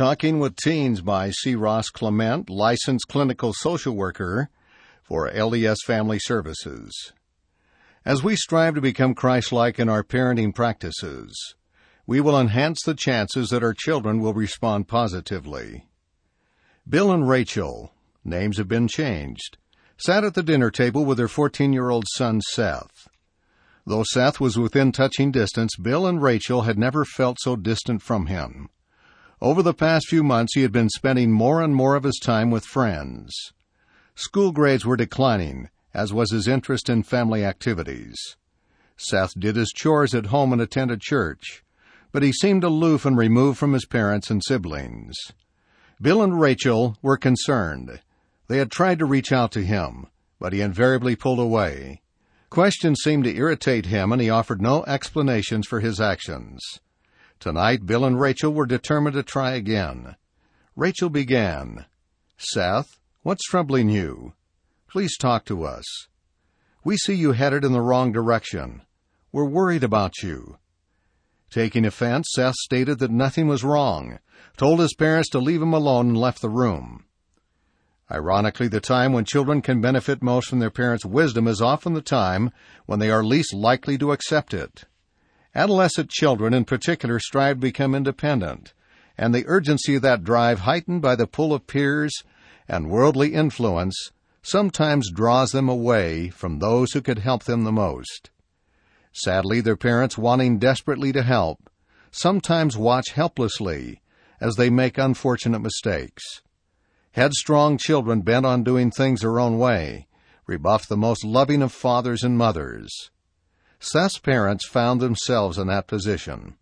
Talking with Teens by C. Ross Clement, licensed clinical social worker for LDS Family Services. As we strive to become Christ-like in our parenting practices, we will enhance the chances that our children will respond positively. Bill and Rachel, names have been changed, sat at the dinner table with their 14-year-old son, Seth. Though Seth was within touching distance, Bill and Rachel had never felt so distant from him. Over the past few months, he had been spending more and more of his time with friends. School grades were declining, as was his interest in family activities. Seth did his chores at home and attended church, but he seemed aloof and removed from his parents and siblings. Bill and Rachel were concerned. They had tried to reach out to him, but he invariably pulled away. Questions seemed to irritate him, and he offered no explanations for his actions. Tonight, Bill and Rachel were determined to try again. Rachel began, "Seth, what's troubling you? Please talk to us. We see you headed in the wrong direction. We're worried about you." Taking offense, Seth stated that nothing was wrong, told his parents to leave him alone, and left the room. Ironically, the time when children can benefit most from their parents' wisdom is often the time when they are least likely to accept it. Adolescent children in particular strive to become independent, and the urgency of that drive, heightened by the pull of peers and worldly influence, sometimes draws them away from those who could help them the most. Sadly, their parents, wanting desperately to help, sometimes watch helplessly as they make unfortunate mistakes. Headstrong children bent on doing things their own way rebuff the most loving of fathers and mothers. Seth's parents found themselves in that position.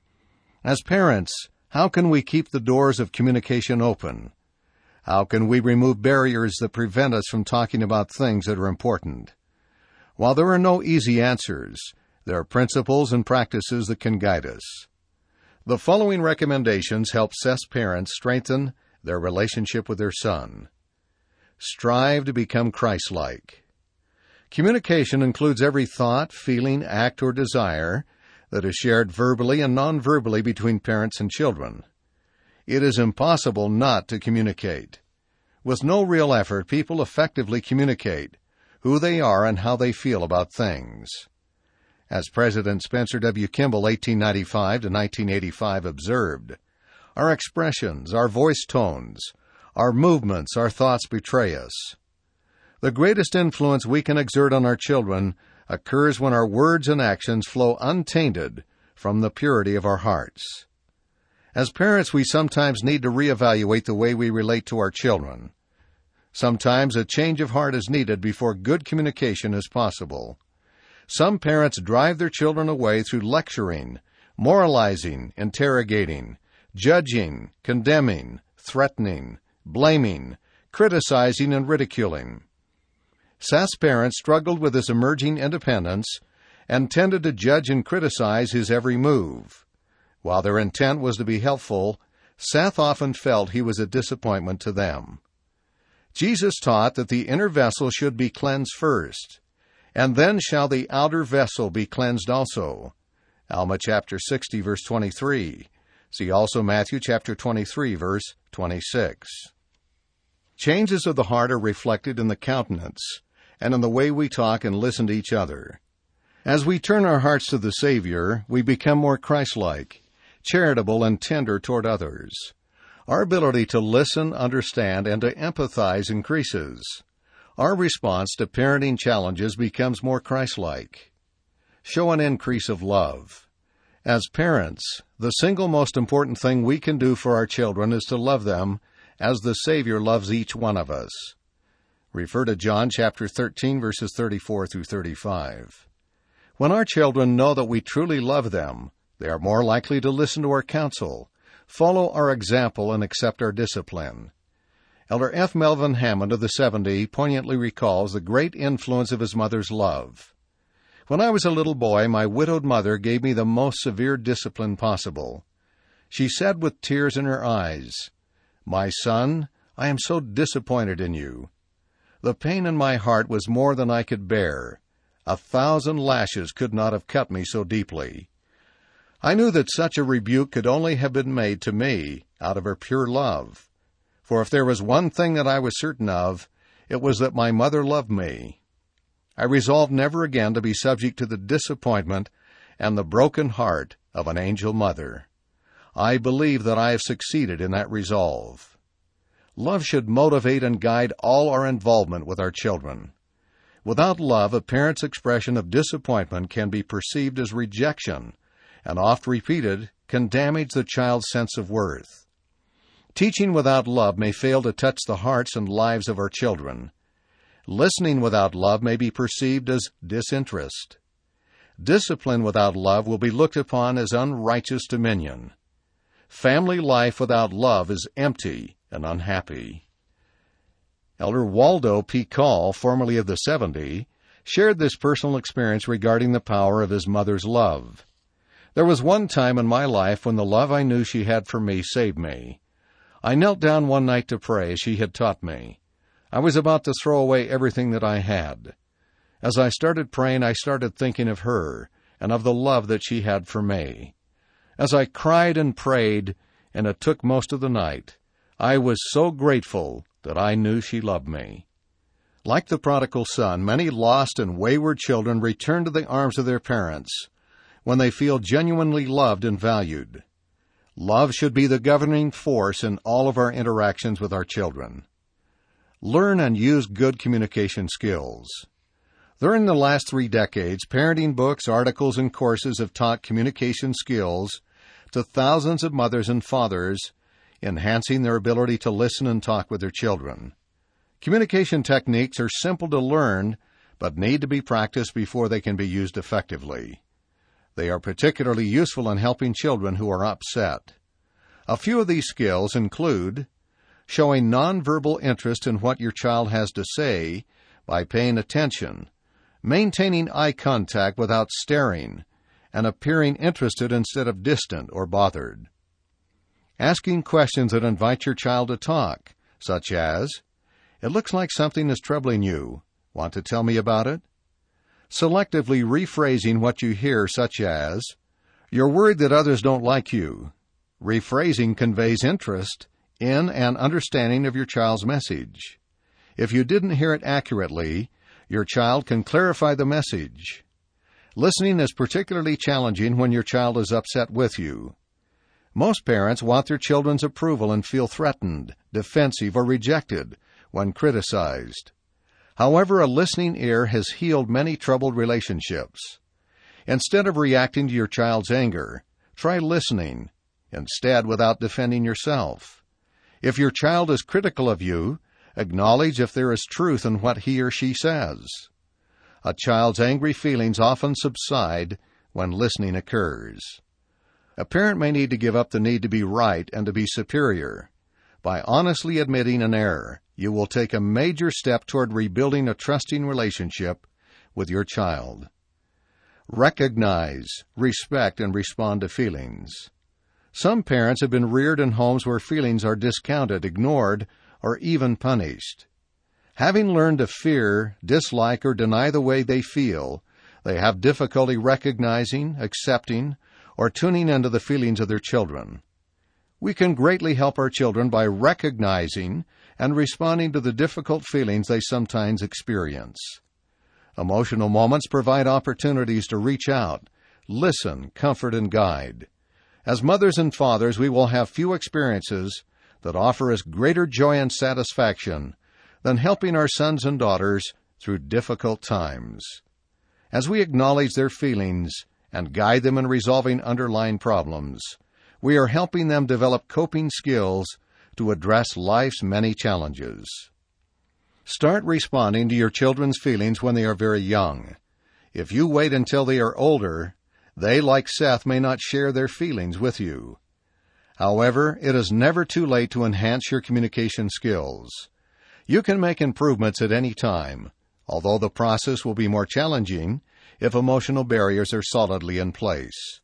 As parents, how can we keep the doors of communication open? How can we remove barriers that prevent us from talking about things that are important? While there are no easy answers, there are principles and practices that can guide us. The following recommendations help Seth's parents strengthen their relationship with their son. Strive to become Christ-like. Communication includes every thought, feeling, act, or desire that is shared verbally and non-verbally between parents and children. It is impossible not to communicate. With no real effort, people effectively communicate who they are and how they feel about things. As President Spencer W. Kimball, 1895 to 1985, observed, "Our expressions, our voice tones, our movements, our thoughts betray us." The greatest influence we can exert on our children occurs when our words and actions flow untainted from the purity of our hearts. As parents, we sometimes need to reevaluate the way we relate to our children. Sometimes a change of heart is needed before good communication is possible. Some parents drive their children away through lecturing, moralizing, interrogating, judging, condemning, threatening, blaming, criticizing, and ridiculing. Seth's parents struggled with his emerging independence and tended to judge and criticize his every move. While their intent was to be helpful, Seth often felt he was a disappointment to them. Jesus taught that the inner vessel should be cleansed first, and then shall the outer vessel be cleansed also. Alma chapter 60, verse 23. See also Matthew chapter 23, verse 26. Changes of the heart are reflected in the countenance and in the way we talk and listen to each other. As we turn our hearts to the Savior, we become more Christ-like, charitable, and tender toward others. Our ability to listen, understand, and to empathize increases. Our response to parenting challenges becomes more Christ-like. Show an increase of love. As parents, the single most important thing we can do for our children is to love them as the Savior loves each one of us. Refer to John chapter 13, verses 34 through 35. When our children know that we truly love them, they are more likely to listen to our counsel, follow our example, and accept our discipline. Elder F. Melvin Hammond of the 70 poignantly recalls the great influence of his mother's love. "When I was a little boy, my widowed mother gave me the most severe discipline possible. She said with tears in her eyes, 'My son, I am so disappointed in you.' The pain in my heart was more than I could bear. 1,000 lashes could not have cut me so deeply. I knew that such a rebuke could only have been made to me out of her pure love. For if there was one thing that I was certain of, it was that my mother loved me. I resolved never again to be subject to the disappointment and the broken heart of an angel mother. I believe that I have succeeded in that resolve. Love should motivate and guide all our involvement with our children. Without love, a parent's expression of disappointment can be perceived as rejection, and oft repeated can damage the child's sense of worth. Teaching without love may fail to touch the hearts and lives of our children. Listening without love may be perceived as disinterest. Discipline without love will be looked upon as unrighteous dominion. Family life without love is empty and unhappy. Elder Waldo P. Call, formerly of the 70, shared this personal experience regarding the power of his mother's love. There was one time in my life when the love I knew she had for me saved me. I knelt down one night to pray as she had taught me. I was about to throw away everything that I had. As I started praying, I started thinking of her and of the love that she had for me. As I cried and prayed, and it took most of the night, I was so grateful that I knew she loved me. Like the prodigal son, many lost and wayward children return to the arms of their parents when they feel genuinely loved and valued. Love should be the governing force in all of our interactions with our children. Learn and use good communication skills. During the last 3 decades, parenting books, articles, and courses have taught communication skills to thousands of mothers and fathers, enhancing their ability to listen and talk with their children. Communication techniques are simple to learn, but need to be practiced before they can be used effectively. They are particularly useful in helping children who are upset. A few of these skills include showing nonverbal interest in what your child has to say by paying attention, maintaining eye contact without staring, and appearing interested instead of distant or bothered. Asking questions that invite your child to talk, such as, "It looks like something is troubling you. Want to tell me about it?" Selectively rephrasing what you hear, such as, "You're worried that others don't like you." Rephrasing conveys interest in and understanding of your child's message. If you didn't hear it accurately, your child can clarify the message. Listening is particularly challenging when your child is upset with you. Most parents want their children's approval and feel threatened, defensive, or rejected when criticized. However, a listening ear has healed many troubled relationships. Instead of reacting to your child's anger, try listening, instead without defending yourself. If your child is critical of you, acknowledge if there is truth in what he or she says. A child's angry feelings often subside when listening occurs. A parent may need to give up the need to be right and to be superior. By honestly admitting an error, you will take a major step toward rebuilding a trusting relationship with your child. Recognize, respect, and respond to feelings. Some parents have been reared in homes where feelings are discounted, ignored, or even punished. Having learned to fear, dislike, or deny the way they feel, they have difficulty recognizing, accepting, or tuning into the feelings of their children. We can greatly help our children by recognizing and responding to the difficult feelings they sometimes experience. Emotional moments provide opportunities to reach out, listen, comfort, and guide. As mothers and fathers, we will have few experiences that offer us greater joy and satisfaction than helping our sons and daughters through difficult times. As we acknowledge their feelings and guide them in resolving underlying problems, we are helping them develop coping skills to address life's many challenges. Start responding to your children's feelings when they are very young. If you wait until they are older, they, like Seth, may not share their feelings with you. However, it is never too late to enhance your communication skills. You can make improvements at any time, although the process will be more challenging if emotional barriers are solidly in place.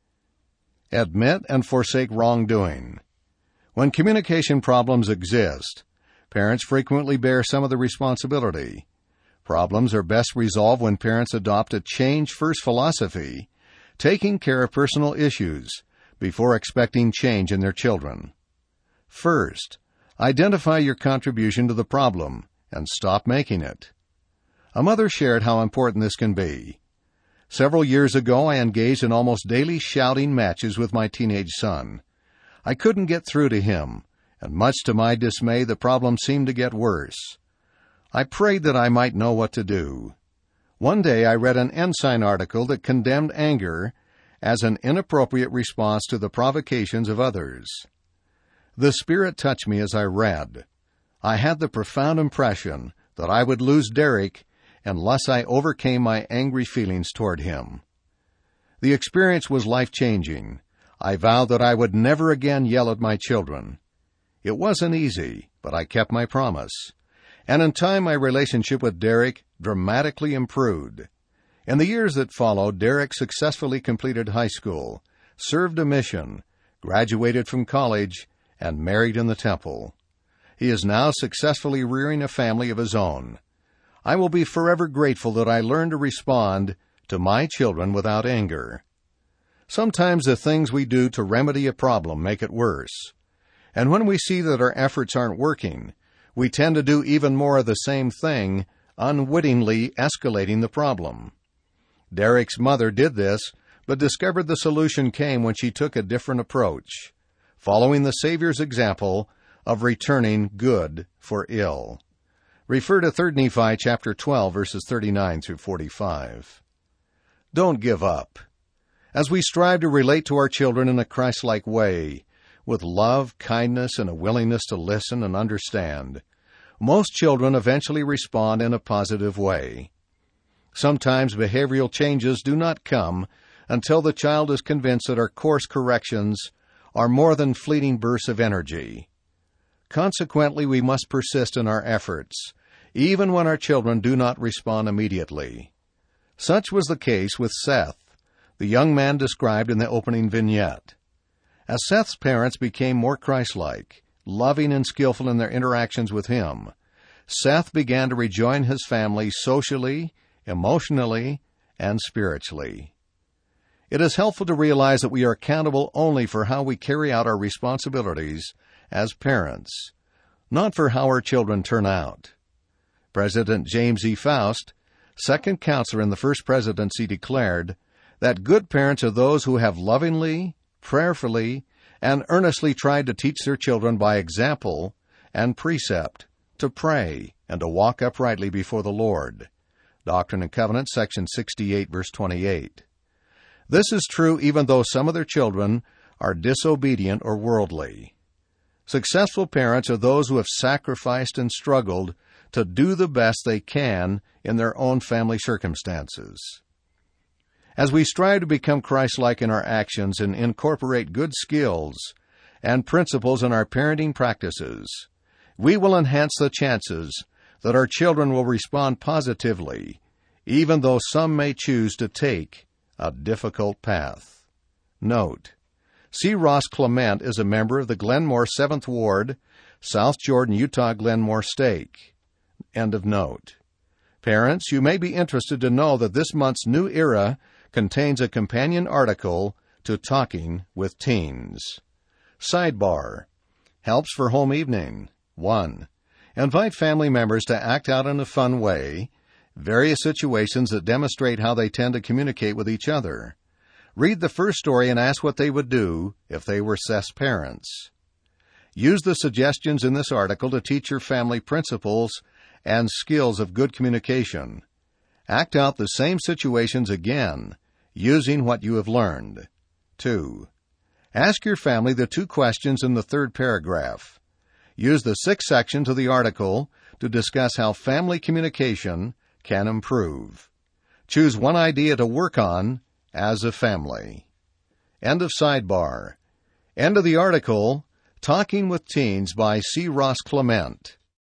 Admit and forsake wrongdoing. When communication problems exist, parents frequently bear some of the responsibility. Problems are best resolved when parents adopt a change-first philosophy, taking care of personal issues before expecting change in their children. First, identify your contribution to the problem and stop making it. A mother shared how important this can be. Several years ago, I engaged in almost daily shouting matches with my teenage son. I couldn't get through to him, and much to my dismay, the problem seemed to get worse. I prayed that I might know what to do. One day, I read an Ensign article that condemned anger as an inappropriate response to the provocations of others. The Spirit touched me as I read. I had the profound impression that I would lose Derek unless I overcame my angry feelings toward him. The experience was life-changing. I vowed that I would never again yell at my children. It wasn't easy, but I kept my promise. And in time, my relationship with Derek dramatically improved. In the years that followed, Derek successfully completed high school, served a mission, graduated from college, and married in the temple. He is now successfully rearing a family of his own. I will be forever grateful that I learned to respond to my children without anger. Sometimes the things we do to remedy a problem make it worse. And when we see that our efforts aren't working, we tend to do even more of the same thing, unwittingly escalating the problem. Derek's mother did this, but discovered the solution came when she took a different approach, following the Savior's example of returning good for ill. Refer to 3 Nephi chapter 12, verses 39 through 45. Don't give up. As we strive to relate to our children in a Christ-like way, with love, kindness, and a willingness to listen and understand, most children eventually respond in a positive way. Sometimes behavioral changes do not come until the child is convinced that our course corrections are more than fleeting bursts of energy. Consequently, we must persist in our efforts, even when our children do not respond immediately. Such was the case with Seth, the young man described in the opening vignette. As Seth's parents became more Christ-like, loving and skillful in their interactions with him, Seth began to rejoin his family socially, emotionally, and spiritually. It is helpful to realize that we are accountable only for how we carry out our responsibilities as parents, not for how our children turn out. President James E. Faust, second counselor in the first presidency, declared that good parents are those who have lovingly, prayerfully, and earnestly tried to teach their children by example and precept to pray and to walk uprightly before the Lord. Doctrine and Covenants, section 68, verse 28. This is true even though some of their children are disobedient or worldly. Successful parents are those who have sacrificed and struggled to do the best they can in their own family circumstances. As we strive to become Christ-like in our actions and incorporate good skills and principles in our parenting practices, we will enhance the chances that our children will respond positively, even though some may choose to take a difficult path. Note: C. Ross Clement is a member of the Glenmore 7th Ward, South Jordan, Utah Glenmore Stake. End of note. Parents, you may be interested to know that this month's New Era contains a companion article to Talking with Teens. Sidebar: Helps for home evening. 1. Invite family members to act out in a fun way various situations that demonstrate how they tend to communicate with each other. Read the first story and ask what they would do if they were Seth's parents. Use the suggestions in this article to teach your family principles and skills of good communication. Act out the same situations again, using what you have learned. 2. Ask your family the 2 questions in the 3rd paragraph. Use the 6th section to the article to discuss how family communication can improve. Choose one idea to work on as a family. End of sidebar. End of the article, Talking with Teens by C. Ross Clement.